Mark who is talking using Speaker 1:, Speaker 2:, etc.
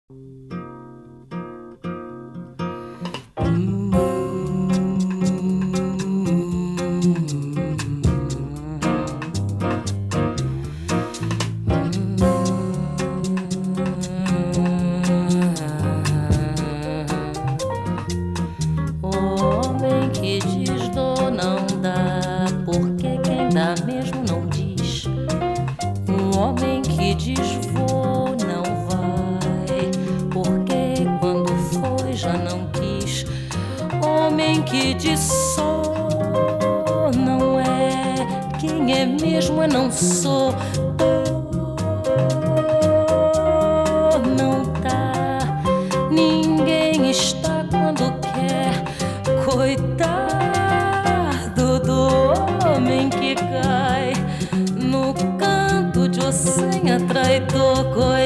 Speaker 1: Homem que diz dou não dá, porque quem dá mesmo não diz. Um homem que diz vou não vai, porque quando foi já não quis. Homem que diz sou não é, quem é mesmo é não sou. Não tá, ninguém está quando quer. Coitado do homem que cai no canto de ossenha traidor.